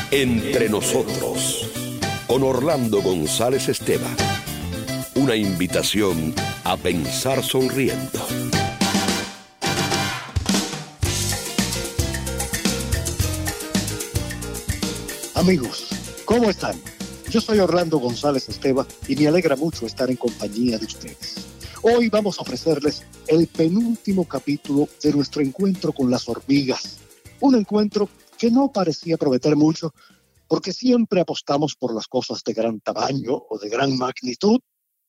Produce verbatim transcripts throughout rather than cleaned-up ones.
Entre nosotros, con Orlando González Esteban. Una invitación a pensar sonriendo. Amigos, ¿cómo están? Yo soy Orlando González Esteban y me alegra mucho estar en compañía de ustedes. Hoy vamos a ofrecerles el penúltimo capítulo de nuestro encuentro con las hormigas. Un encuentro que no parecía prometer mucho, porque siempre apostamos por las cosas de gran tamaño o de gran magnitud.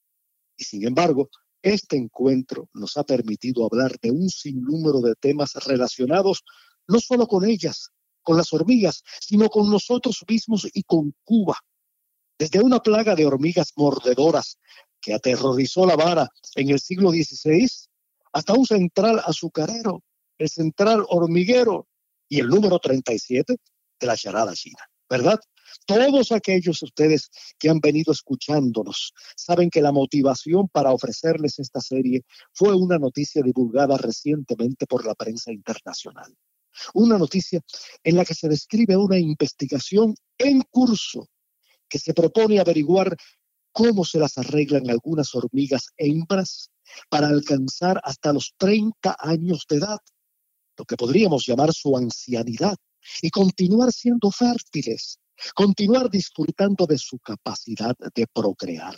Y sin embargo, este encuentro nos ha permitido hablar de un sinnúmero de temas relacionados no solo con ellas, con las hormigas, sino con nosotros mismos y con Cuba. Desde una plaga de hormigas mordedoras que aterrorizó La Habana en el siglo dieciséis, hasta un central azucarero, el central hormiguero y el número treinta y siete de la charada china, ¿verdad? Todos aquellos ustedes que han venido escuchándonos saben que la motivación para ofrecerles esta serie fue una noticia divulgada recientemente por la prensa internacional. Una noticia en la que se describe una investigación en curso que se propone averiguar cómo se las arreglan algunas hormigas hembras para alcanzar hasta los treinta años de edad, lo que podríamos llamar su ancianidad, y continuar siendo fértiles, continuar disfrutando de su capacidad de procrear.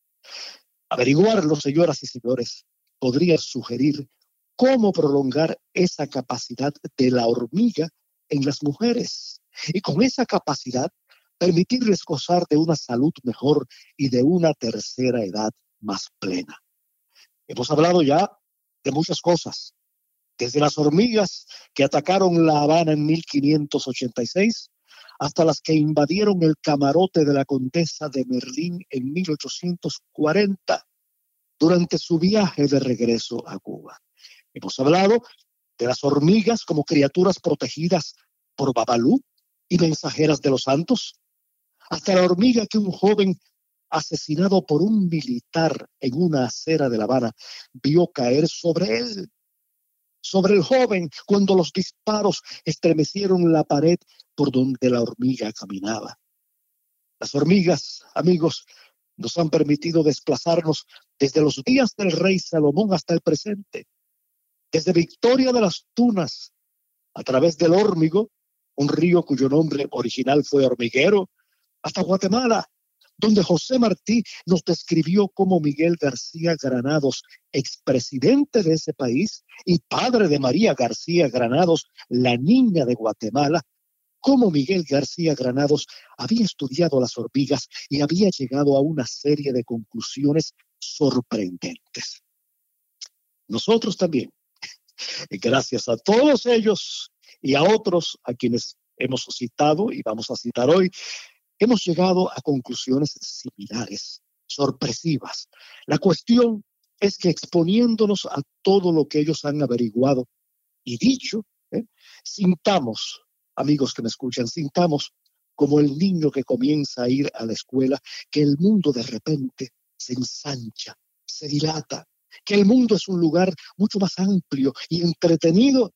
Averiguarlo, señoras y señores, podría sugerir cómo prolongar esa capacidad de la hormiga en las mujeres y con esa capacidad permitirles gozar de una salud mejor y de una tercera edad más plena. Hemos hablado ya de muchas cosas, desde las hormigas que atacaron La Habana en mil quinientos ochenta y seis hasta las que invadieron el camarote de la Condesa de Merlín en mil ochocientos cuarenta durante su viaje de regreso a Cuba. Hemos hablado de las hormigas como criaturas protegidas por Babalú y mensajeras de los santos, hasta la hormiga que un joven asesinado por un militar en una acera de La Habana vio caer sobre él, sobre el joven, cuando los disparos estremecieron la pared por donde la hormiga caminaba. Las hormigas, amigos, nos han permitido desplazarnos desde los días del rey Salomón hasta el presente, desde Victoria de las Tunas, a través del Órmigo, un río cuyo nombre original fue Hormiguero, hasta Guatemala, donde José Martí nos describió cómo Miguel García Granados, expresidente de ese país y padre de María García Granados, la niña de Guatemala, cómo Miguel García Granados había estudiado las hormigas y había llegado a una serie de conclusiones sorprendentes. Nosotros también, gracias a todos ellos y a otros a quienes hemos citado y vamos a citar hoy, hemos llegado a conclusiones similares, sorpresivas. La cuestión es que exponiéndonos a todo lo que ellos han averiguado y dicho, ¿eh? sintamos, amigos que me escuchan, sintamos como el niño que comienza a ir a la escuela, que el mundo de repente se ensancha, se dilata, que el mundo es un lugar mucho más amplio y entretenido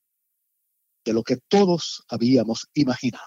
de lo que todos habíamos imaginado.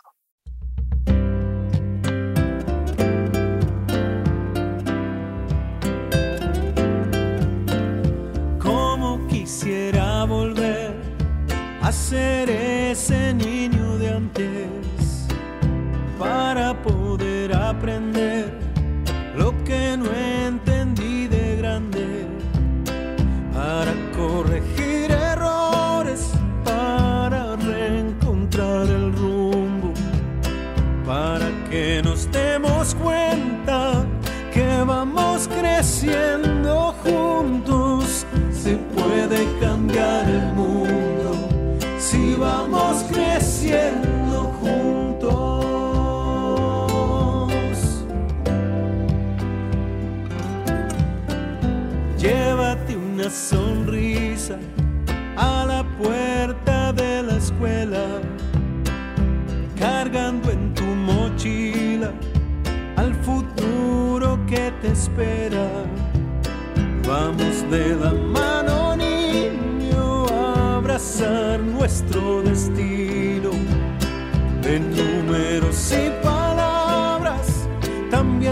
Quisiera volver a ser ese niño de antes para poder aprender lo que no entendí de grande, para corregir errores, para reencontrar el rumbo, para que nos demos cuenta que vamos creciendo juntos. Se puede cambiar el mundo si vamos creciendo juntos. Llévate una sonrisa a la puerta de la escuela, cargando en tu mochila al futuro que te espera. Vamos de la mano, niño, a abrazar nuestro destino de números y palabras.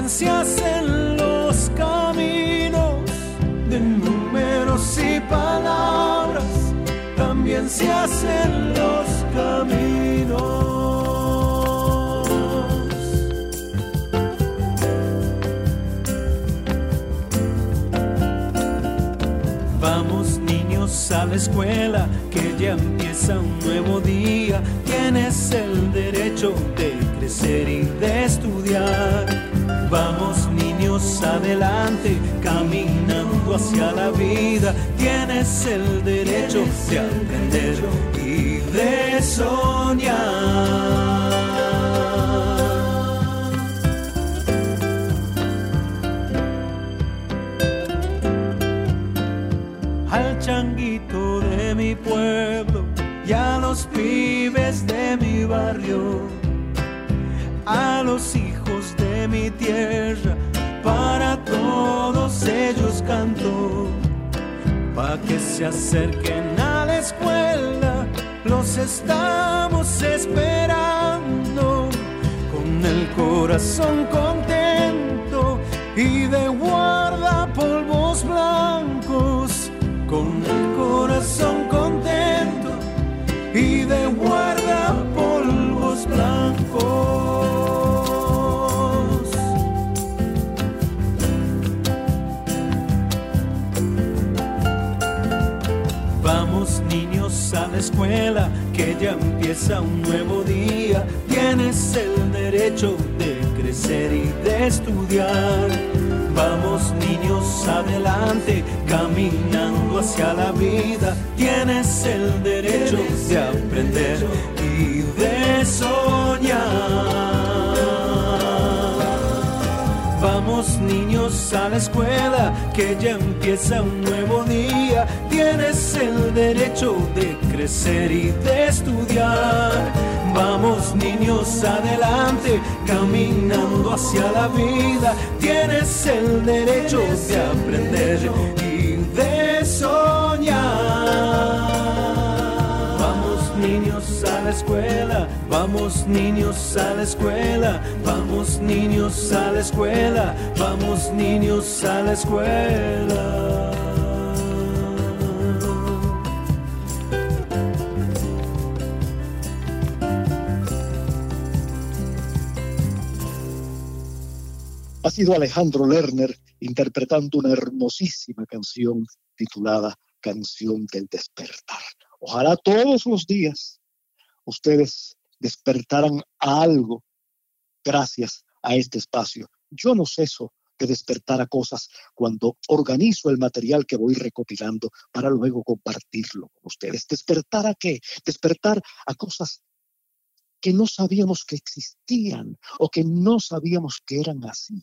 se hacen los caminos de números y palabras, también se hacen los caminos. Vamos niños a la escuela, que ya empieza un nuevo día. Tienes el derecho de crecer y de estudiar. Vamos niños adelante, caminando hacia la vida. Tienes el derecho de aprender y de soñar. Al changuito de mi pueblo y a los pibes de mi barrio, a los hijos de mi tierra, para todos ellos canto, pa' que se acerquen a la escuela, los estamos esperando, con el corazón contento y de guardapolvos blancos, con el corazón contento y de guardapolvos blancos. Vamos niños a la escuela, que ya empieza un nuevo día. Tienes el derecho de crecer y de estudiar. Vamos niños adelante, caminando hacia la vida. Tienes el derecho de aprender y de soñar. Vamos niños a la escuela, que ya empieza un nuevo día. Tienes el derecho de crecer y de estudiar. Vamos niños adelante, caminando hacia la vida. Tienes el derecho de aprender y de soñar. Vamos niños a la escuela, vamos niños a la escuela, vamos niños a la escuela, vamos niños a la escuela. Ha sido Alejandro Lerner interpretando una hermosísima canción titulada Canción del Despertar. Ojalá todos los días ustedes despertaran a algo gracias a este espacio. Yo no ceso de despertar a cosas cuando organizo el material que voy recopilando para luego compartirlo con ustedes. ¿Despertar a qué? Despertar a cosas que no sabíamos que existían o que no sabíamos que eran así.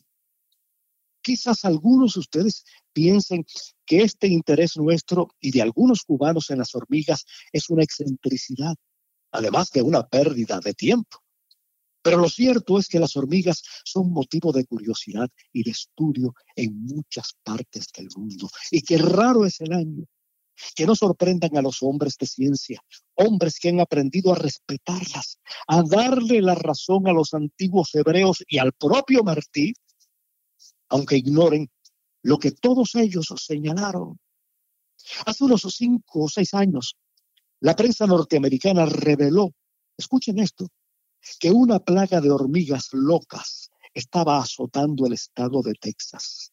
Quizás algunos de ustedes piensen que este interés nuestro y de algunos cubanos en las hormigas es una excentricidad, además de una pérdida de tiempo. Pero lo cierto es que las hormigas son motivo de curiosidad y de estudio en muchas partes del mundo. Y que raro es el año que no sorprendan a los hombres de ciencia, hombres que han aprendido a respetarlas, a darle la razón a los antiguos hebreos y al propio Martí, aunque ignoren lo que todos ellos señalaron. Hace unos cinco o seis años, la prensa norteamericana reveló, escuchen esto, que una plaga de hormigas locas estaba azotando el estado de Texas.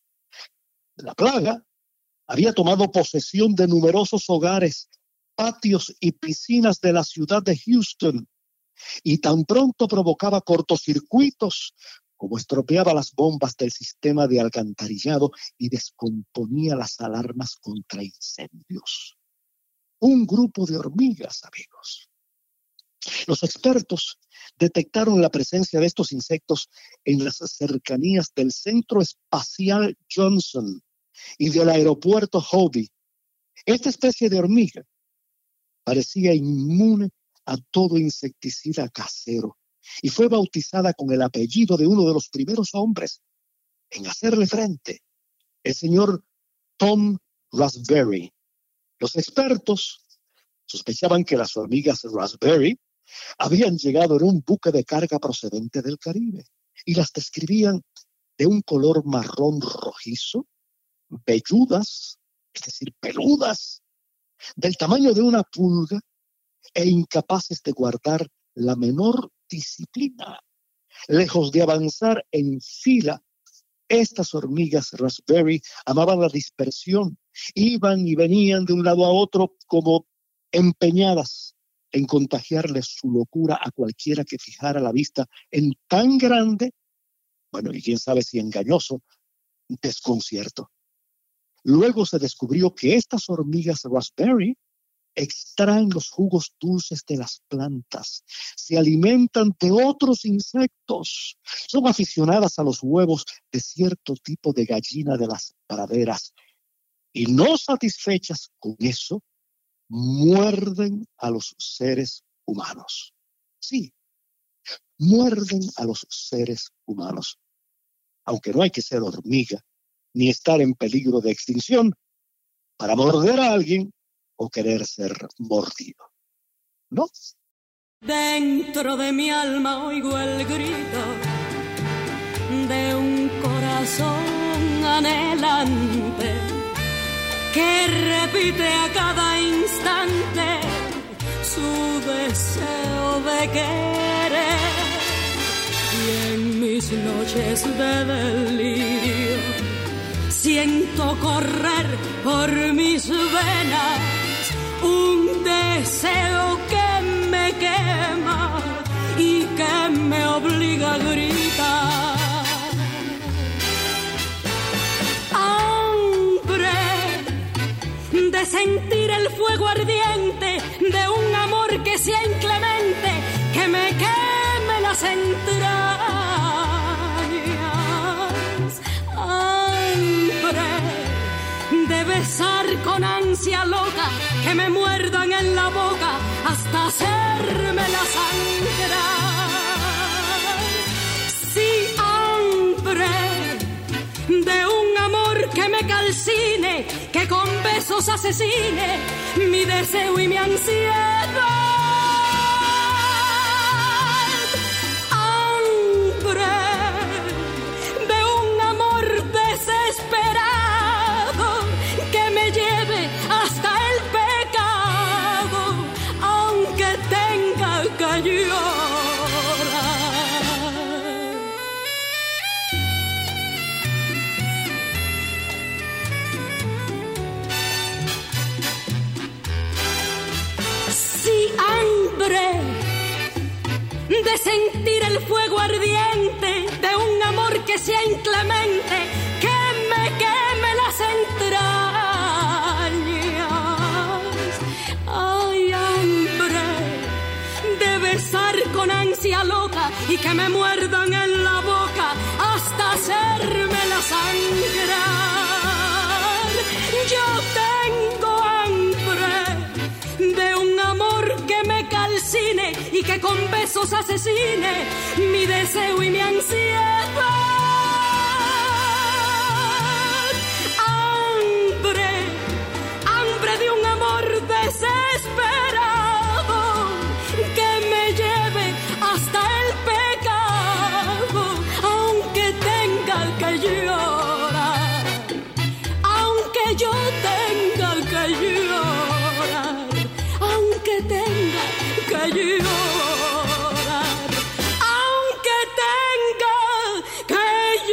La plaga había tomado posesión de numerosos hogares, patios y piscinas de la ciudad de Houston, y tan pronto provocaba cortocircuitos como estropeaba las bombas del sistema de alcantarillado y descomponía las alarmas contra incendios. Un grupo de hormigas, amigos. Los expertos detectaron la presencia de estos insectos en las cercanías del Centro Espacial Johnson y del aeropuerto Hobby. Esta especie de hormiga parecía inmune a todo insecticida casero y fue bautizada con el apellido de uno de los primeros hombres en hacerle frente, el señor Tom Raspberry. Los expertos sospechaban que las hormigas Raspberry habían llegado en un buque de carga procedente del Caribe y las describían de un color marrón rojizo, velludas, es decir, peludas, del tamaño de una pulga e incapaces de guardar la menor disciplina. Lejos de avanzar en fila, estas hormigas raspberry amaban la dispersión, iban y venían de un lado a otro como empeñadas en contagiarles su locura a cualquiera que fijara la vista en tan grande, bueno, y quién sabe si engañoso, desconcierto. Luego se descubrió que estas hormigas raspberry extraen los jugos dulces de las plantas, se alimentan de otros insectos, son aficionadas a los huevos de cierto tipo de gallina de las praderas y no satisfechas con eso, muerden a los seres humanos. Sí, muerden a los seres humanos. Aunque no hay que ser hormiga ni estar en peligro de extinción para morder a alguien o querer ser mordido, ¿no? Dentro de mi alma oigo el grito de un corazón anhelante que repite a cada instante su deseo de querer. Y en mis noches de delirio siento correr por mis venas un deseo que me quema y que me obliga a gritar. Hambre de sentir el fuego ardiente de un amor que sea inclemente, que me queme las entrañas. De besar con ansia loca, que me muerdan en la boca hasta hacérmela sangrar. Sí, hambre de un amor que me calcine, que con besos asesine mi deseo y mi ansiedad. Hambre de un amor desesperado que me lleve hasta el pecado, aunque tenga que llorar. Sí, hambre de sentir el fuego ardiente de un amor que sea inclemente, que me queme las entrañas. Ay, hambre de besar con ansia loca y que me muerdan en la boca hasta hacérmela sangrar. Yo tengo hambre de un amor que me calcine y que con besos asesine mi deseo y mi ansiedad. Hambre, hambre de un amor desesperado que me lleve hasta el pecado, aunque tenga que llorar, aunque yo tenga que llorar, aunque tenga que llorar, aunque tenga que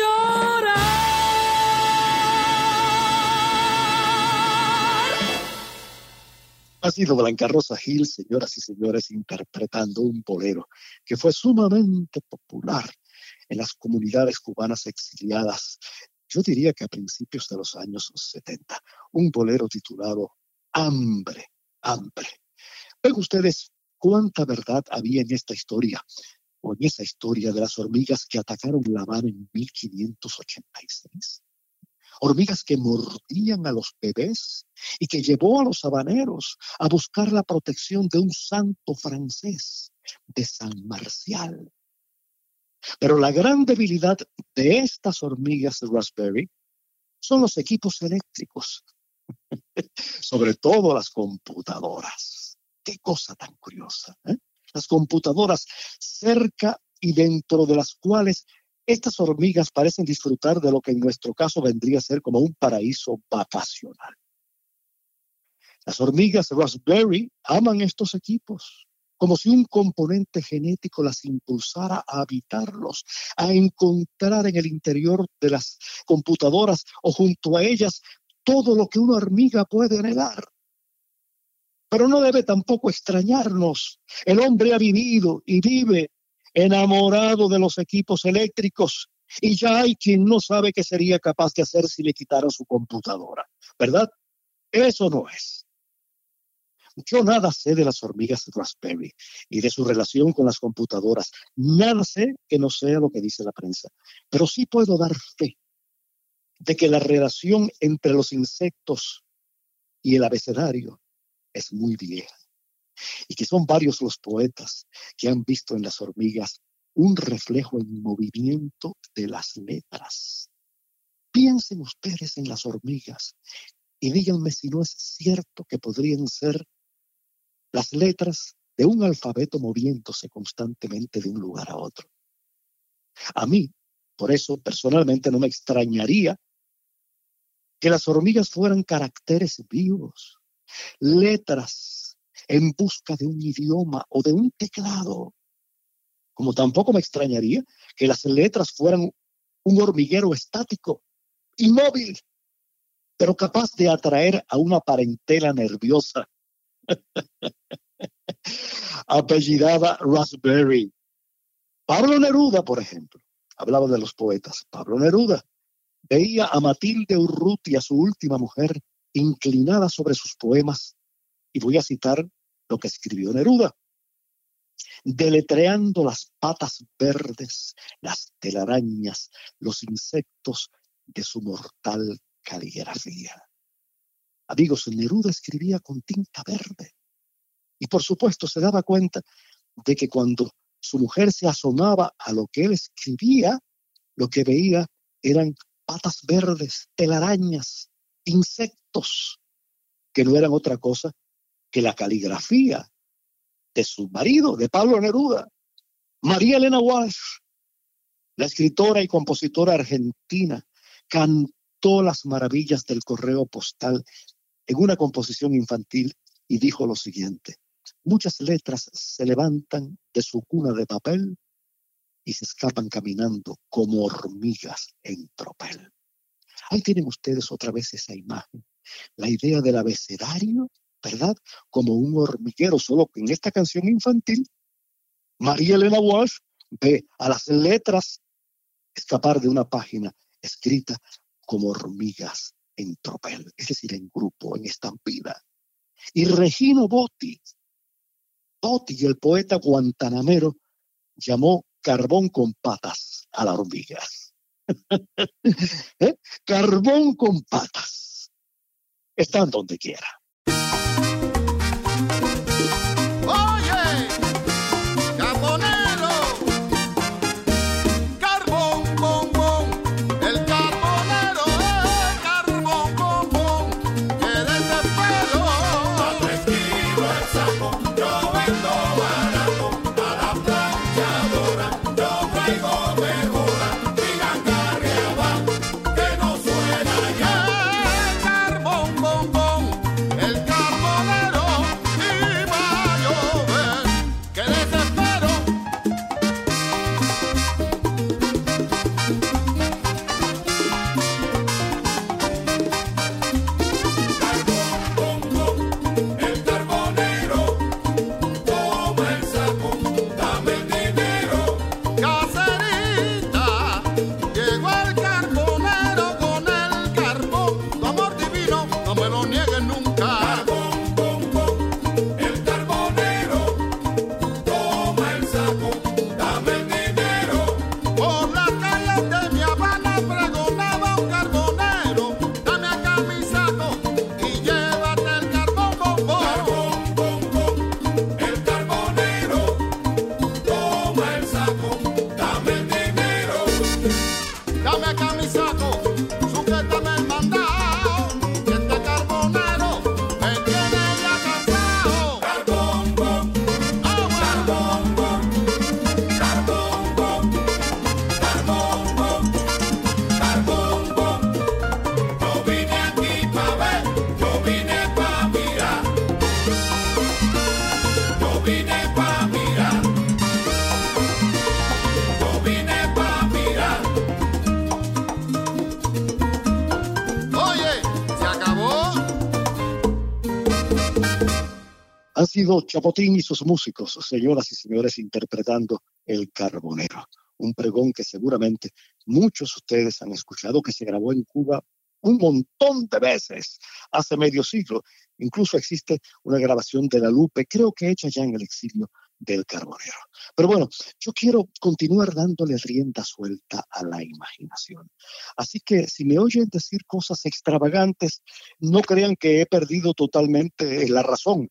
llorar. Ha sido Blanca Rosa Gil, señoras y señores, interpretando un bolero que fue sumamente popular en las comunidades cubanas exiliadas, yo diría que a principios de los años setenta. Un bolero titulado Hambre, hambre. Ven ustedes cuánta verdad había en esta historia, o en esa historia de las hormigas que atacaron La Habana en mil quinientos ochenta y seis. Hormigas que mordían a los bebés y que llevó a los habaneros a buscar la protección de un santo francés, de San Marcial. Pero la gran debilidad de estas hormigas de raspberry son los equipos eléctricos, sobre todo las computadoras. Qué cosa tan curiosa, ¿eh? Las computadoras cerca y dentro de las cuales Estas hormigas parecen disfrutar de lo que en nuestro caso vendría a ser como un paraíso vacacional. Las hormigas Raspberry aman estos equipos, como si un componente genético las impulsara a habitarlos, a encontrar en el interior de las computadoras o junto a ellas todo lo que una hormiga puede anhelar. Pero no debe tampoco extrañarnos. El hombre ha vivido y vive enamorado de los equipos eléctricos y ya hay quien no sabe qué sería capaz de hacer si le quitaran su computadora, ¿verdad? Eso no es. Yo nada sé de las hormigas Raspberry y de su relación con las computadoras. Nada sé que no sea lo que dice la prensa. Pero sí puedo dar fe de que la relación entre los insectos y el abecedario es muy vieja. Y que son varios los poetas que han visto en las hormigas un reflejo en movimiento de las letras. Piensen ustedes en las hormigas y díganme si no es cierto que podrían ser las letras de un alfabeto moviéndose constantemente de un lugar a otro. A mí, por eso, personalmente no me extrañaría que las hormigas fueran caracteres vivos, letras en busca de un idioma o de un teclado. Como tampoco me extrañaría que las letras fueran un hormiguero estático, inmóvil, pero capaz de atraer a una parentela nerviosa apellidada Raspberry. Pablo Neruda, por ejemplo, hablaba de los poetas. Pablo Neruda veía a Matilde Urrutia, su última mujer, inclinada sobre sus poemas, y voy a citar lo que escribió Neruda: deletreando las patas verdes, las telarañas, los insectos de su mortal caligrafía. Amigos, Neruda escribía con tinta verde y por supuesto se daba cuenta de que cuando su mujer se asomaba a lo que él escribía, lo que veía eran patas verdes, telarañas, insectos, que no eran otra cosa que la caligrafía de su marido, de Pablo Neruda. María Elena Walsh, la escritora y compositora argentina, cantó las maravillas del correo postal en una composición infantil y dijo lo siguiente: muchas letras se levantan de su cuna de papel y se escapan caminando como hormigas en tropel. Ahí tienen ustedes otra vez esa imagen, la idea del abecedario, ¿verdad? Como un hormiguero, solo que en esta canción infantil, María Elena Walsh ve a las letras escapar de una página escrita como hormigas en tropel, es decir, en grupo, en estampida. Y Regino Botti, Botti, el poeta guantanamero, llamó carbón con patas a la hormiga. ¿Eh? Carbón con patas. Están donde quiera. sido Chapotín y sus músicos, señoras y señores, interpretando El Carbonero. Un pregón que seguramente muchos de ustedes han escuchado, que se grabó en Cuba un montón de veces, hace medio siglo. Incluso existe una grabación de La Lupe, creo que hecha ya en el exilio, del Carbonero. Pero bueno, yo quiero continuar dándole rienda suelta a la imaginación. Así que si me oyen decir cosas extravagantes, no crean que he perdido totalmente la razón.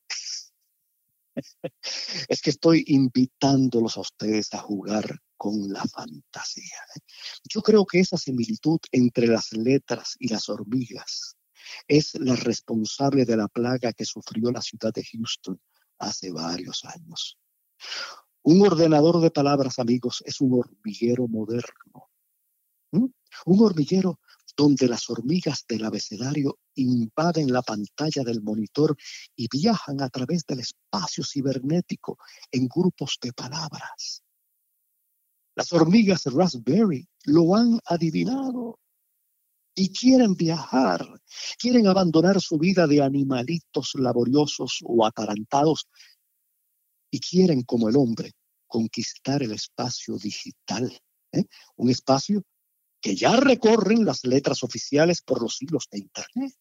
Es que estoy invitándolos a ustedes a jugar con la fantasía. Yo creo que esa similitud entre las letras y las hormigas es la responsable de la plaga que sufrió la ciudad de Houston hace varios años. Un ordenador de palabras, amigos, es un hormiguero moderno. ¿Mm? Un hormiguero donde las hormigas del abecedario invaden la pantalla del monitor y viajan a través del espacio cibernético en grupos de palabras. Las hormigas Raspberry lo han adivinado y quieren viajar, quieren abandonar su vida de animalitos laboriosos o atarantados y quieren, como el hombre, conquistar el espacio digital, ¿eh? Un espacio que ya recorren las letras oficiales por los hilos de Internet.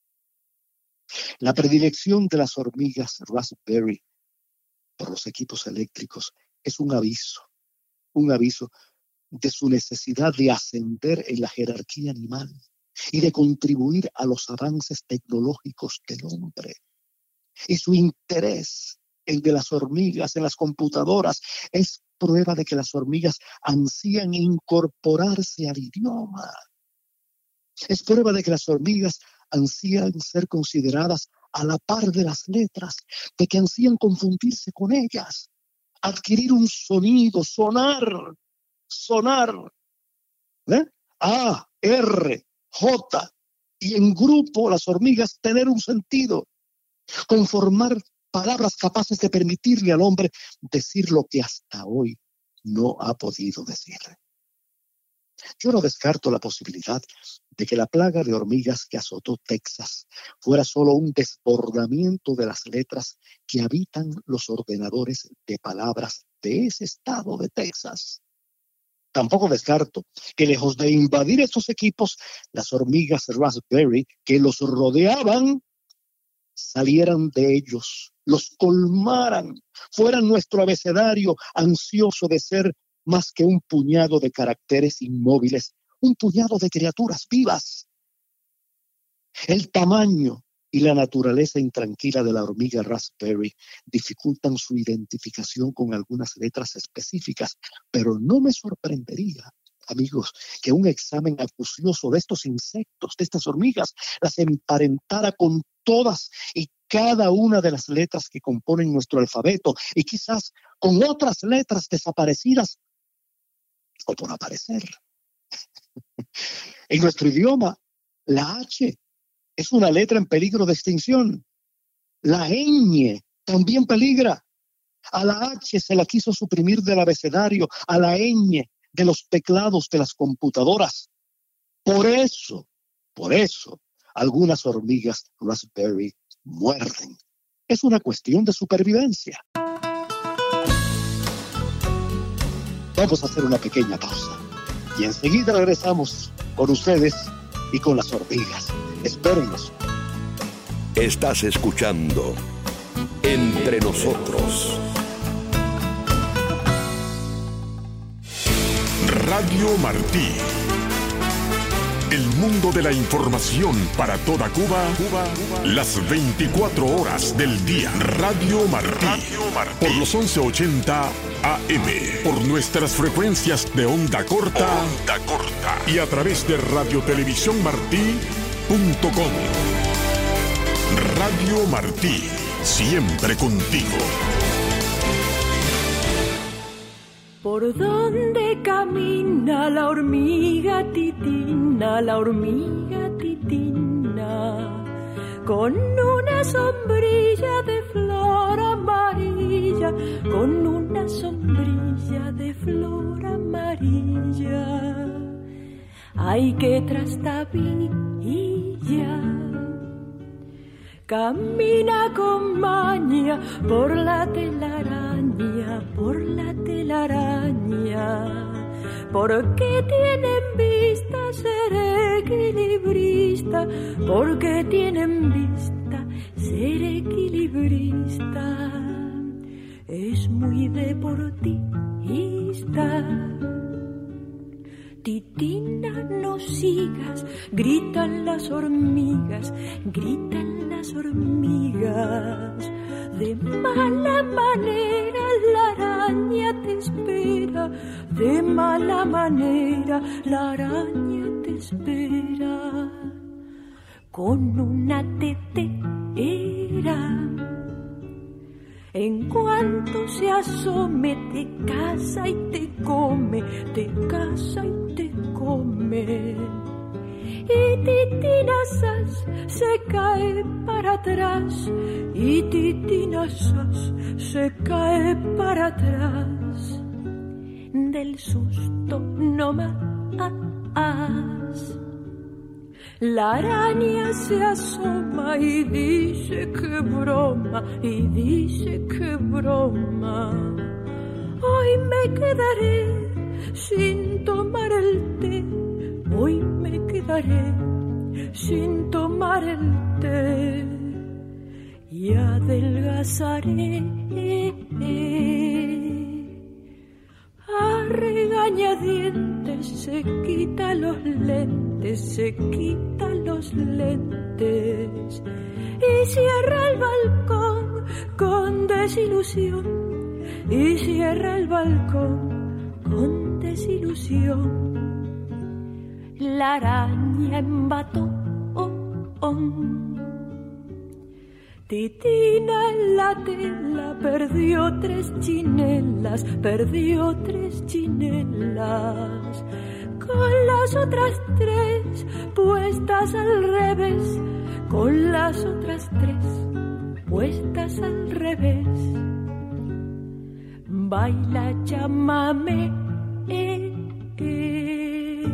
La predilección de las hormigas Raspberry por los equipos eléctricos es un aviso, un aviso de su necesidad de ascender en la jerarquía animal y de contribuir a los avances tecnológicos del hombre. Y su interés, el de las hormigas en las computadoras, es prueba de que las hormigas ansían incorporarse al idioma. Es prueba de que las hormigas ansían ser consideradas a la par de las letras, de que ansían confundirse con ellas, adquirir un sonido, sonar, sonar, ¿eh? A, R, J, y en grupo las hormigas tener un sentido, conformar palabras capaces de permitirle al hombre decir lo que hasta hoy no ha podido decir. Yo no descarto la posibilidad de que la plaga de hormigas que azotó Texas fuera solo un desbordamiento de las letras que habitan los ordenadores de palabras de ese estado de Texas. Tampoco descarto que, lejos de invadir estos equipos, las hormigas Raspberry que los rodeaban salieran de ellos, los colmaran, fueran nuestro abecedario ansioso de ser más que un puñado de caracteres inmóviles, un puñado de criaturas vivas. El tamaño y la naturaleza intranquila de la hormiga Raspberry dificultan su identificación con algunas letras específicas, pero no me sorprendería, amigos, que un examen acucioso de estos insectos, de estas hormigas, las emparentara con todas y cada una de las letras que componen nuestro alfabeto y quizás con otras letras desaparecidas o por aparecer. En nuestro idioma, la H es una letra en peligro de extinción. La ñ también peligra. A la H se la quiso suprimir del abecedario, a la ñ de los teclados de las computadoras. Por eso, por eso, algunas hormigas Raspberry muerden. Es una cuestión de supervivencia. Vamos a hacer una pequeña pausa y enseguida regresamos con ustedes y con las hormigas. Espérennos. Estás escuchando Entre Nosotros. Radio Martí. El mundo de la información para toda Cuba, Cuba, Cuba. Las veinticuatro horas del día. Radio Martí. Radio Martí. Por los once ochenta A M. Por nuestras frecuencias de onda corta. Onda corta. Y a través de radio televisión martí punto com. Radio Martí. Siempre contigo. ¿Por dónde camina la hormiga titina, la hormiga titina? Con una sombrilla de flor amarilla, con una sombrilla de flor amarilla. Ay, qué trastabilla, Camina con maña por la telaraña, por la telaraña. Porque tienen vista ser equilibrista, porque tienen vista ser equilibrista. Es muy deportista. Titina, no sigas, gritan las hormigas, gritan las hormigas. De mala manera la araña te espera, de mala manera la araña te espera. Con una tetera, en cuanto se asome te caza y te come, te caza y te come. Y titinazas se cae para atrás, y titinazas se cae para atrás. Del susto no más. La araña se asoma y dice que broma, y dice que broma. Hoy me quedaré sin tomar el té, hoy me quedaré sin tomar el té y adelgazaré. A regañadientes se quita los lentes, se quita los lentes y cierra el balcón con desilusión, y cierra el balcón con desilusión. La araña en batón, Titina en la tela perdió tres chinelas, perdió tres chinelas. Con las otras tres puestas al revés, con las otras tres puestas al revés. Baila, llámame, eh, eh.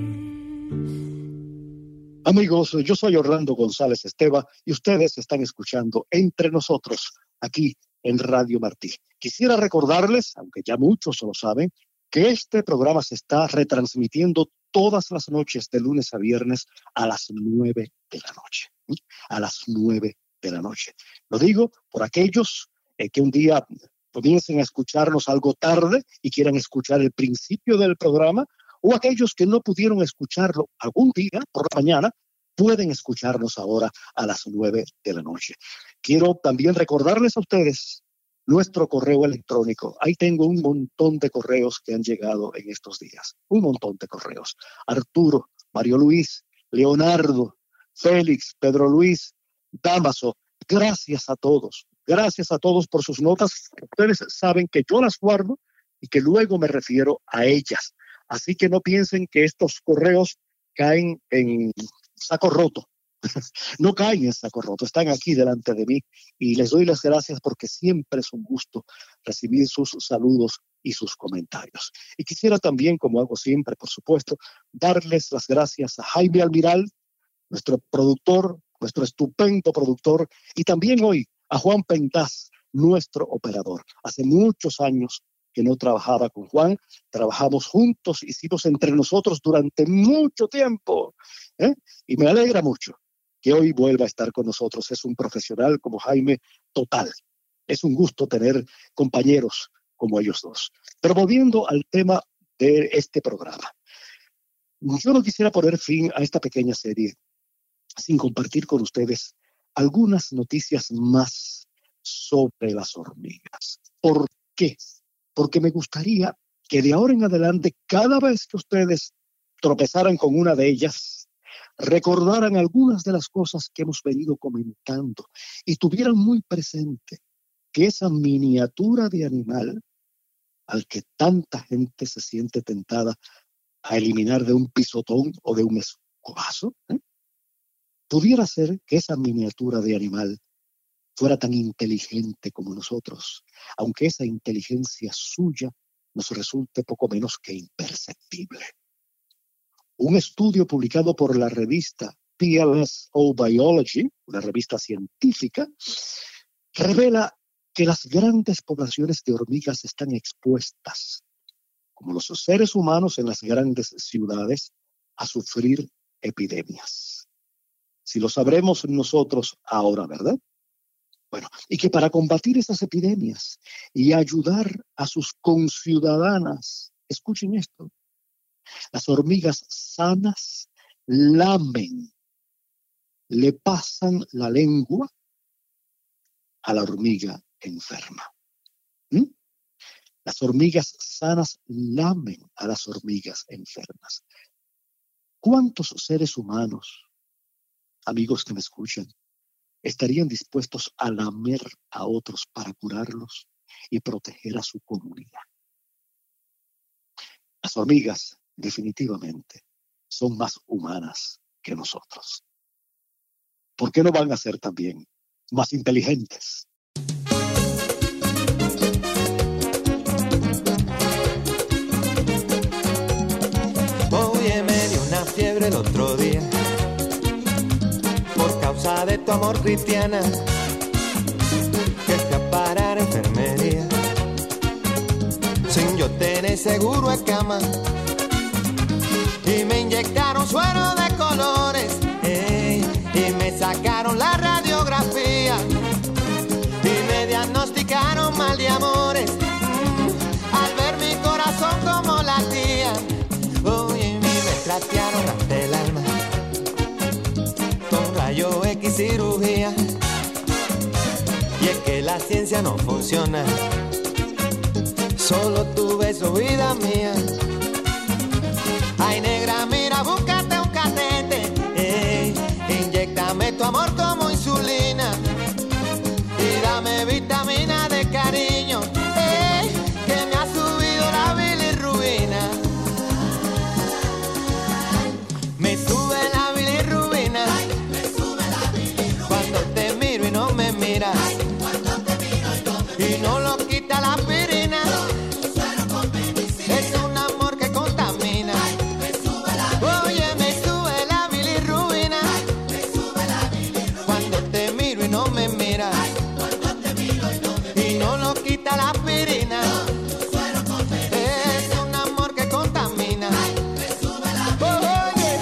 Amigos, yo soy Orlando González Esteva y ustedes están escuchando Entre Nosotros, aquí en Radio Martí. Quisiera recordarles, aunque ya muchos lo saben, que este programa se está retransmitiendo todas las noches de lunes a viernes a las nueve de la noche. ¿sí? A las nueve de la noche. Lo digo por aquellos eh, que un día comiencen a escucharnos algo tarde y quieran escuchar el principio del programa, o aquellos que no pudieron escucharlo algún día por la mañana, pueden escucharnos ahora a las nueve de la noche. Quiero también recordarles a ustedes nuestro correo electrónico. Ahí tengo un montón de correos que han llegado en estos días. Un montón de correos. Arturo, Mario Luis, Leonardo, Félix, Pedro Luis, Damaso. Gracias a todos. Gracias a todos por sus notas. Ustedes saben que yo las guardo y que luego me refiero a ellas. Así que no piensen que estos correos caen en saco roto. No caen en saco roto, están aquí delante de mí y les doy las gracias porque siempre es un gusto recibir sus saludos y sus comentarios. Y quisiera también, como hago siempre, por supuesto, darles las gracias a Jaime Almiral, nuestro productor, nuestro estupendo productor, y también hoy a Juan Pentaz, nuestro operador. Hace muchos años que no trabajaba con Juan, trabajamos juntos, hicimos Entre Nosotros durante mucho tiempo, ¿eh? Y me alegra mucho que hoy vuelva a estar con nosotros. Es un profesional como Jaime total. Es un gusto tener compañeros como ellos dos. Pero volviendo al tema de este programa, yo no quisiera poner fin a esta pequeña serie sin compartir con ustedes algunas noticias más sobre las hormigas. ¿Por qué? Porque me gustaría que de ahora en adelante, cada vez que ustedes tropezaran con una de ellas, recordaran algunas de las cosas que hemos venido comentando y tuvieran muy presente que esa miniatura de animal al que tanta gente se siente tentada a eliminar de un pisotón o de un escobazo, ¿eh? pudiera ser que esa miniatura de animal fuera tan inteligente como nosotros, aunque esa inteligencia suya nos resulte poco menos que imperceptible. Un estudio publicado por la revista P L S O Biology, una revista científica, revela que las grandes poblaciones de hormigas están expuestas, como los seres humanos en las grandes ciudades, a sufrir epidemias. Si lo sabremos nosotros ahora, ¿verdad? Bueno, y que para combatir esas epidemias y ayudar a sus conciudadanas, escuchen esto, las hormigas sanas lamen, le pasan la lengua a la hormiga enferma. ¿Mm? Las hormigas sanas lamen a las hormigas enfermas. ¿Cuántos seres humanos, amigos que me escuchan, estarían dispuestos a lamer a otros para curarlos y proteger a su comunidad? Las hormigas, definitivamente, son más humanas que nosotros. ¿Por qué no van a ser también más inteligentes? Oye, me dio una fiebre el otro día por causa de tu amor, Cristiana, que fui a parar a enfermería sin yo tener seguro de cama y me inyectaron suero de colores, ey, y me sacaron la radiografía y me diagnosticaron mal de amores, mm, al ver mi corazón como latía. Oye, me trastearon hasta el alma con rayo X cirugía, y es que la ciencia no funciona, solo tu beso, vida mía. Ay, negra, mira, búscate un catete, ey, inyéctame tu amor como insulina y dame vitamina de cariño, ey, que me ha subido la bilirrubina. Me sube la bilirrubina, me sube la bilirrubina cuando te miro y no me miras, cuando te miro y no me miras, y no lo quita la aspirina. Es un amor que contamina. Me sube la Oye, me sube la bilirrubina, me sube la bilirrubina cuando te miro y no me miras, cuando te miro y no me miras, y no lo quita la aspirina. Es un amor que contamina. Me sube la Oye.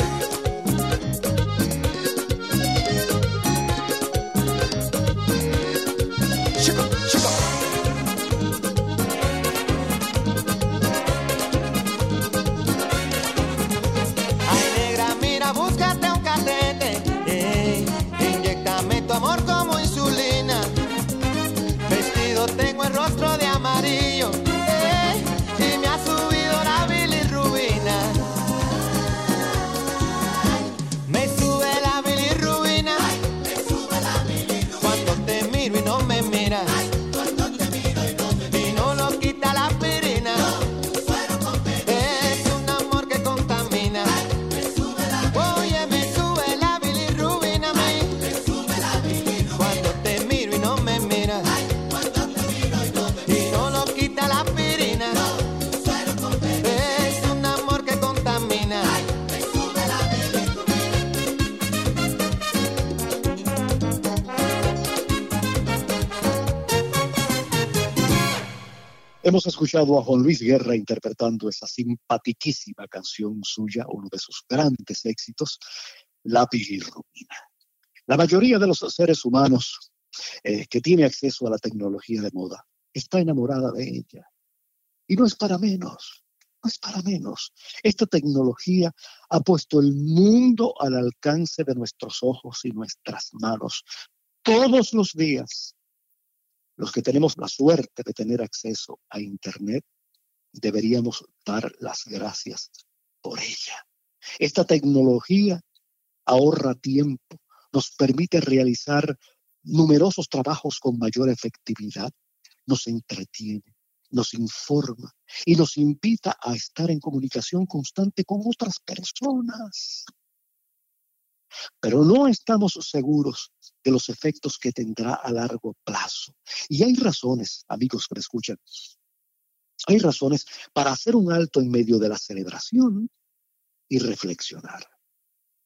Chico, chico. Búscate un catete, ey, inyéctame tu amor como insulina. Vestido tengo el rostro de amarillo, ey, y me ha subido la bilirrubina. Me sube la bilirrubina, me sube la bilirrubina cuando te miro y no me miras, cuando te miro y no me miras, y no lo quita la aspirina. Es un amor que contamina. Oye, me sube la bilirrubina a mí, me sube la bilirrubina cuando te miro y no me miras, cuando te miro y no me miras, y no lo quita la aspirina. Es un amor que contamina. Me sube la Hemos escuchado a Juan Luis Guerra interpretando esa simpatiquísima canción suya, uno de sus grandes éxitos, La bilirrubina. La mayoría de los seres humanos eh, que tiene acceso a la tecnología de moda está enamorada de ella. Y no es para menos, no es para menos. Esta tecnología ha puesto el mundo al alcance de nuestros ojos y nuestras manos todos los días. Los que tenemos la suerte de tener acceso a Internet, deberíamos dar las gracias por ella. Esta tecnología ahorra tiempo, nos permite realizar numerosos trabajos con mayor efectividad, nos entretiene, nos informa y nos invita a estar en comunicación constante con otras personas. Pero no estamos seguros de los efectos que tendrá a largo plazo. Y hay razones, amigos que me escuchan, hay razones para hacer un alto en medio de la celebración y reflexionar.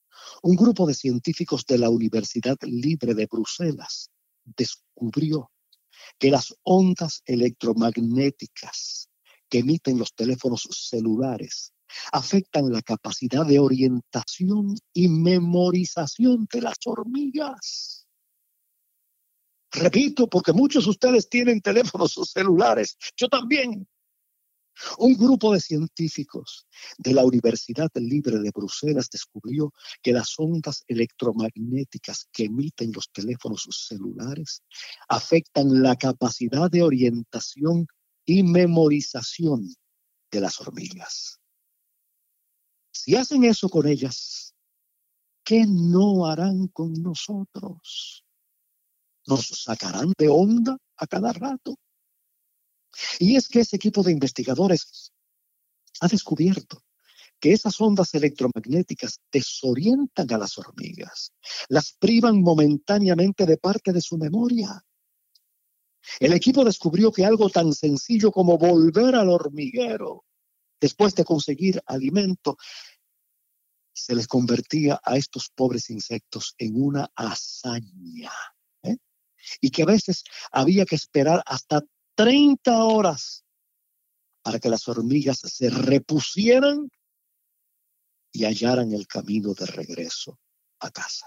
Un grupo de científicos de la Universidad Libre de Bruselas descubrió que las ondas electromagnéticas que emiten los teléfonos celulares afectan la capacidad de orientación y memorización de las hormigas. Repito, porque muchos de ustedes tienen teléfonos celulares, yo también. Un grupo de científicos de la Universidad Libre de Bruselas descubrió que las ondas electromagnéticas que emiten los teléfonos celulares afectan la capacidad de orientación y memorización de las hormigas. Si hacen eso con ellas, ¿qué no harán con nosotros? Nos sacarán de onda a cada rato. Y es que ese equipo de investigadores ha descubierto que esas ondas electromagnéticas desorientan a las hormigas, las privan momentáneamente de parte de su memoria. El equipo descubrió que algo tan sencillo como volver al hormiguero después de conseguir alimento se les convertía a estos pobres insectos en una hazaña, ¿eh? Y que a veces había que esperar hasta treinta horas para que las hormigas se repusieran y hallaran el camino de regreso a casa.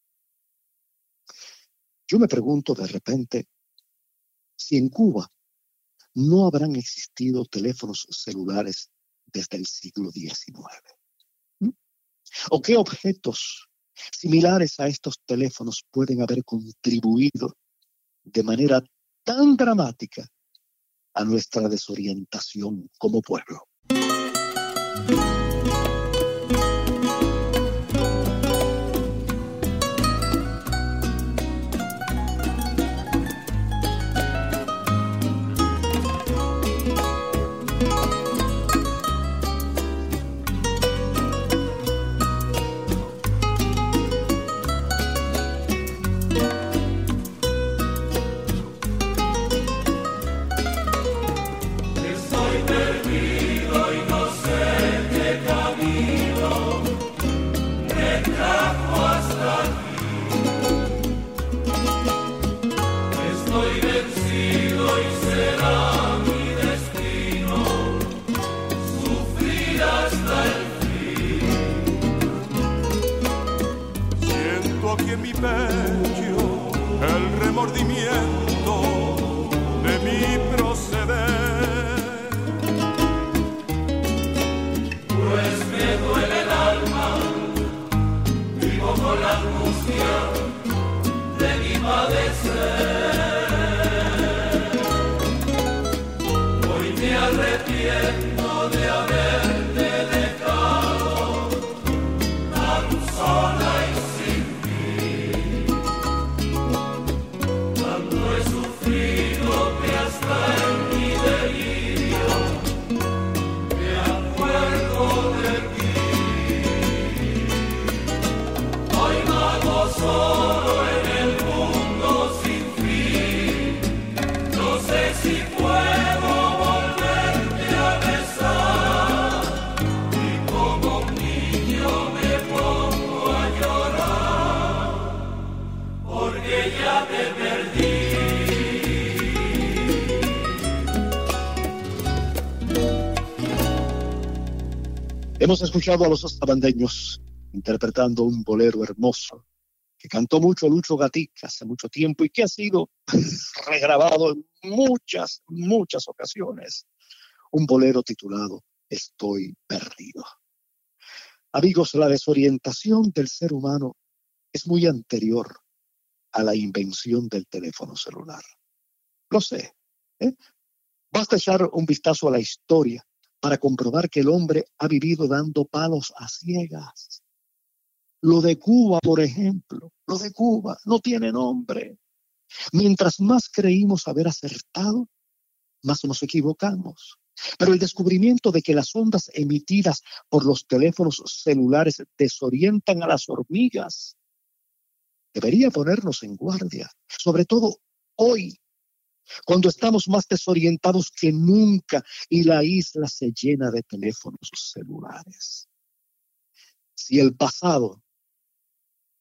Yo me pregunto de repente si en Cuba no habrán existido teléfonos celulares desde el siglo diecinueve. ¿Mm? ¿O qué objetos similares a estos teléfonos pueden haber contribuido de manera tan dramática a nuestra desorientación como pueblo? En mi pecho el remordimiento de mi proceder, pues me duele el alma, vivo con la angustia de mi padecer. Hoy me arrepiento de haberte dejado tan sola y solo en el mundo sin fin. No sé si puedo volverte a besar, y como un niño me pongo a llorar, porque ya te perdí. Hemos escuchado a los sabandeños interpretando un bolero hermoso que cantó mucho Lucho Gatica hace mucho tiempo y que ha sido regrabado en muchas, muchas ocasiones. Un bolero titulado Estoy perdido. Amigos, la desorientación del ser humano es muy anterior a la invención del teléfono celular. Lo sé, ¿eh? Basta echar un vistazo a la historia para comprobar que el hombre ha vivido dando palos a ciegas. Lo de Cuba, por ejemplo, lo de Cuba no tiene nombre. Mientras más creímos haber acertado, más nos equivocamos. Pero el descubrimiento de que las ondas emitidas por los teléfonos celulares desorientan a las hormigas debería ponernos en guardia, sobre todo hoy, cuando estamos más desorientados que nunca y la isla se llena de teléfonos celulares. Si el pasado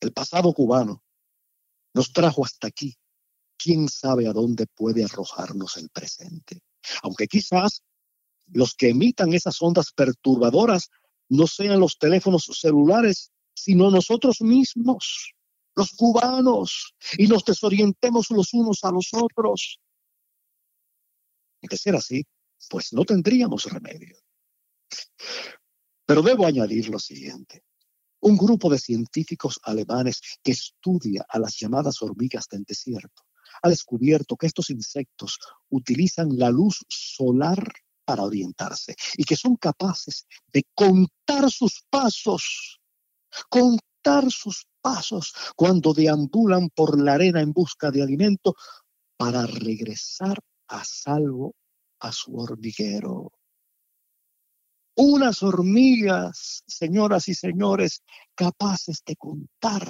El pasado cubano nos trajo hasta aquí. ¿Quién sabe a dónde puede arrojarnos el presente? Aunque quizás los que emitan esas ondas perturbadoras no sean los teléfonos celulares, sino nosotros mismos, los cubanos, y nos desorientemos los unos a los otros. De ser así, pues no tendríamos remedio. Pero debo añadir lo siguiente. Un grupo de científicos alemanes que estudia a las llamadas hormigas del desierto ha descubierto que estos insectos utilizan la luz solar para orientarse y que son capaces de contar sus pasos, contar sus pasos cuando deambulan por la arena en busca de alimento para regresar a salvo a su hormiguero. Unas hormigas, señoras y señores, capaces de contar.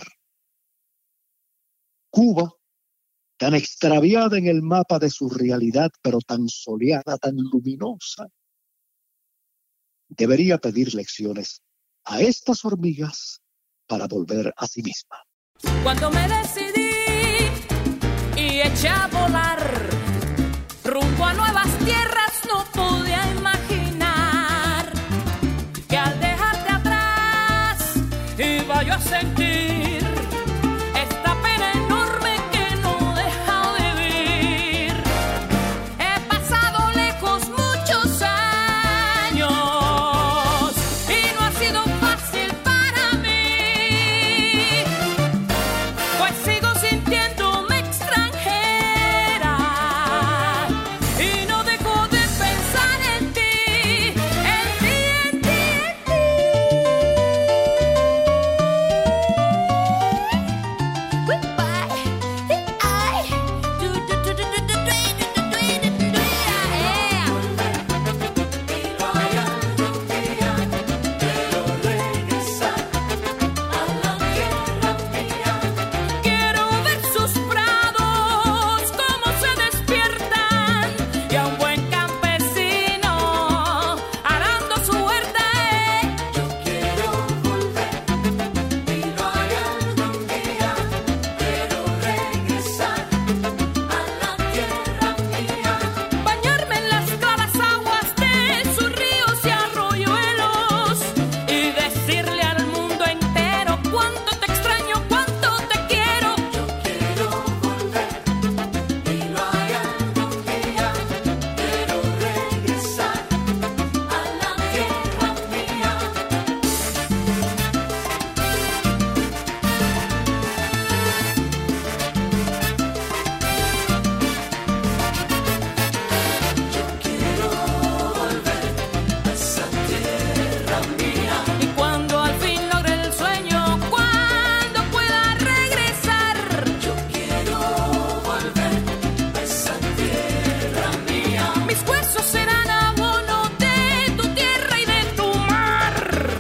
Cuba, tan extraviada en el mapa de su realidad, pero tan soleada, tan luminosa, debería pedir lecciones a estas hormigas para volver a sí misma. Cuando me decidí y eché a volar rumbo a nuevas tierras, no podía imaginar que al dejarte atrás iba yo a sentir esta pena enorme que no deja de vivir. He pasado lejos muchos años y no ha sido fácil para mí, pues sigo sintiéndome extranjera y no dejo de pensar en ti, en ti, en ti, en ti. Goodbye. Ay. Du, du, du, du, du, du, du, du, du, du, du, du, yeah. Quiero ver sus prados cómo se despiertan y a un buen campesino arando su huerta. Yo quiero volver y lo haré algún día. Quiero regresar a la tierra mía, bañarme en las claras aguas de sus ríos y arroyuelos y decirle al mundo entero cuánto te extraño, cuánto te quiero. Yo quiero volver y lo haré algún día. Quiero regresar a la tierra mía. Y cuando al fin logre el sueño, cuando pueda regresar, yo quiero volver a esa tierra mía. Mis huesos serán abono de tu tierra y de tu mar.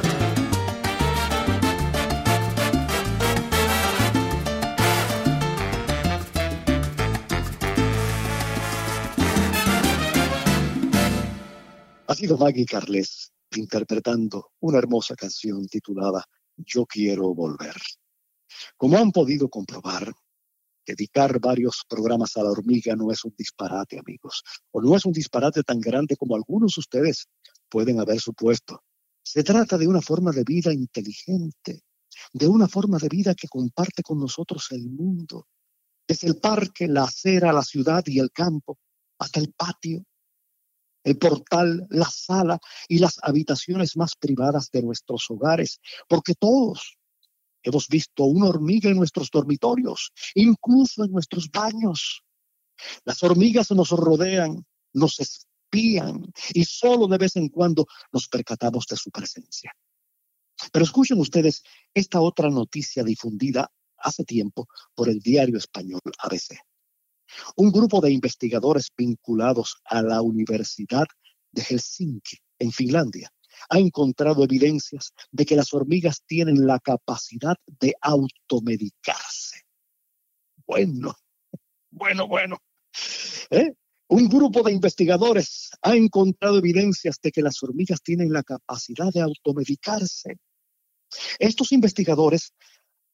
Ha sido Maggie Carles interpretando una hermosa canción titulada Yo quiero volver. Como han podido comprobar, dedicar varios programas a la hormiga no es un disparate, amigos, o no es un disparate tan grande como algunos de ustedes pueden haber supuesto. Se trata de una forma de vida inteligente, de una forma de vida que comparte con nosotros el mundo, desde el parque, la acera, la ciudad y el campo, hasta el patio, el portal, la sala y las habitaciones más privadas de nuestros hogares, porque todos hemos visto una hormiga en nuestros dormitorios, incluso en nuestros baños. Las hormigas nos rodean, nos espían y solo de vez en cuando nos percatamos de su presencia. Pero escuchen ustedes esta otra noticia difundida hace tiempo por el diario español A B C. Un grupo de investigadores vinculados a la Universidad de Helsinki, en Finlandia, ha encontrado evidencias de que las hormigas tienen la capacidad de automedicarse. Bueno, bueno, bueno. ¿Eh? Un grupo de investigadores ha encontrado evidencias de que las hormigas tienen la capacidad de automedicarse. Estos investigadores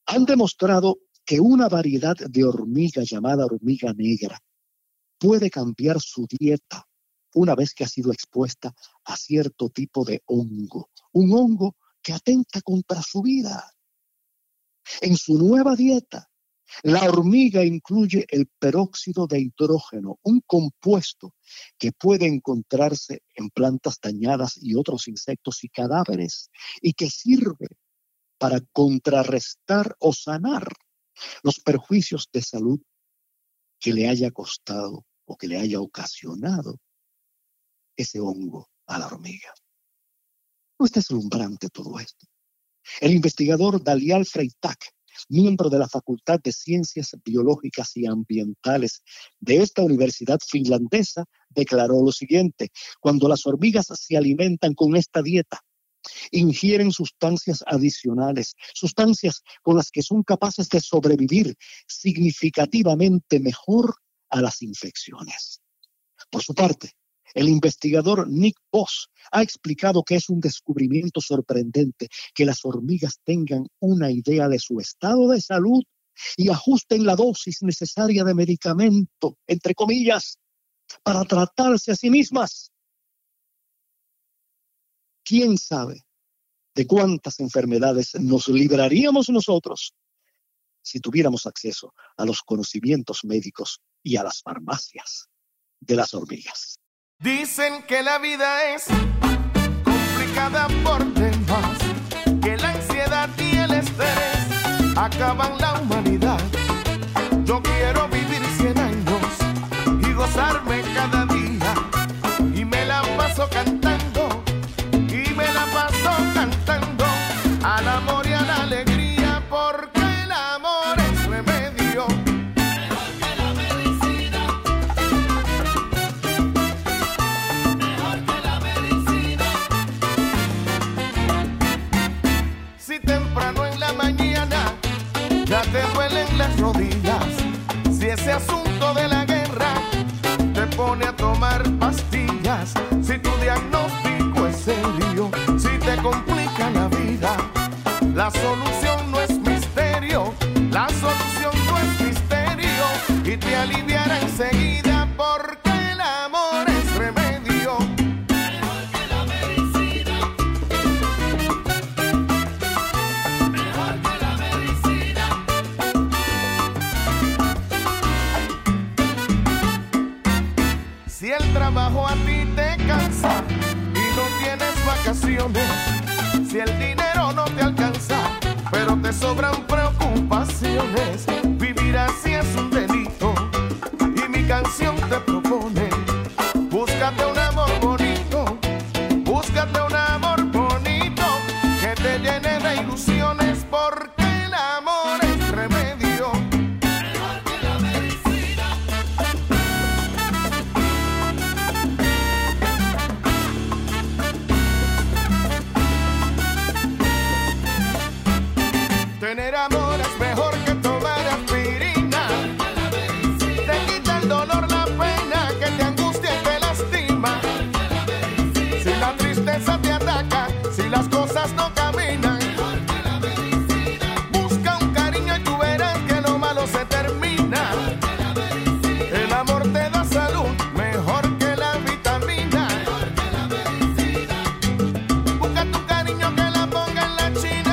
han demostrado que una variedad de hormiga llamada hormiga negra puede cambiar su dieta una vez que ha sido expuesta a cierto tipo de hongo, un hongo que atenta contra su vida. En su nueva dieta, la hormiga incluye el peróxido de hidrógeno, un compuesto que puede encontrarse en plantas dañadas y otros insectos y cadáveres, y que sirve para contrarrestar o sanar los perjuicios de salud que le haya costado o que le haya ocasionado ese hongo a la hormiga. ¿No es deslumbrante todo esto? El investigador Dalial Freytag, miembro de la Facultad de Ciencias Biológicas y Ambientales de esta universidad finlandesa, declaró lo siguiente: cuando las hormigas se alimentan con esta dieta, ingieren sustancias adicionales, sustancias con las que son capaces de sobrevivir significativamente mejor a las infecciones. Por su parte, el investigador Nick Voss ha explicado que es un descubrimiento sorprendente que las hormigas tengan una idea de su estado de salud y ajusten la dosis necesaria de medicamento, entre comillas, para tratarse a sí mismas. ¿Quién sabe de cuántas enfermedades nos libraríamos nosotros si tuviéramos acceso a los conocimientos médicos y a las farmacias de las hormigas? Dicen que la vida es complicada por demás, que la ansiedad y el estrés acaban la humanidad. Yo quiero vivir cien años y gozarme cada día, y me la paso cantando, y me la paso cantando al amor y a la alegría, porque el amor es remedio. Temprano en la mañana ya te duelen las rodillas, si ese asunto de la guerra te pone a tomar pastillas, si tu diagnóstico es serio, si te complica la vida, la solución no es misterio, la solución no es misterio, y te aliviará enseguida, porque el amor es remedio. Si el trabajo a ti te cansa y no tienes vacaciones, si el dinero no te alcanza, pero te sobran preocupaciones, vivir así es un delito, y mi canción te propone: búscate un amor bonito, búscate un amor bonito, que te llene de ilusiones, porque el amor es remedio. Tener amor es mejor que tomar aspirina. Te quita el dolor, la pena que te angustia y te lastima. Si la tristeza te ataca, si las cosas no caminan, busca un cariño y tú verás que lo malo se termina. El amor te da salud mejor que la vitamina. Busca tu cariño que la ponga en la china.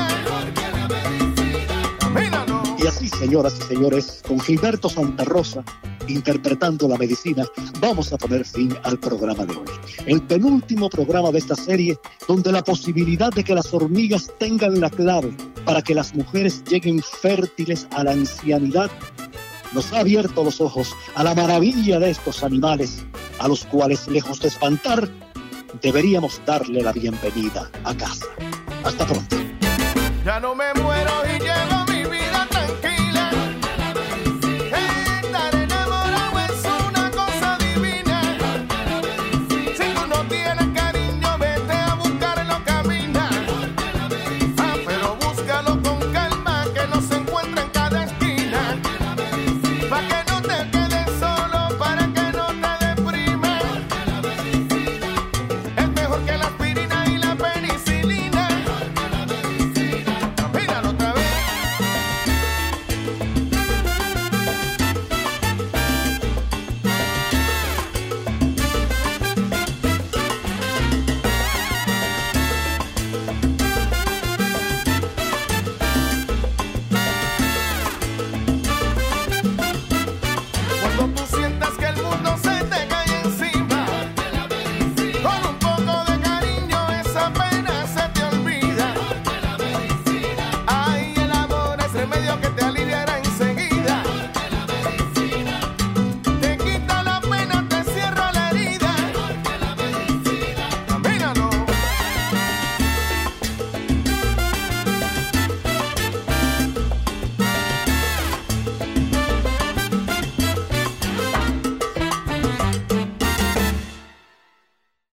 Y así, señoras y señores, con Gilberto Santa Rosa interpretando la medicina, vamos a poner fin al programa de hoy. El penúltimo programa de esta serie, donde la posibilidad de que las hormigas tengan la clave para que las mujeres lleguen fértiles a la ancianidad, nos ha abierto los ojos a la maravilla de estos animales, a los cuales, lejos de espantar, deberíamos darle la bienvenida a casa. Hasta pronto. Ya no me muero y llevo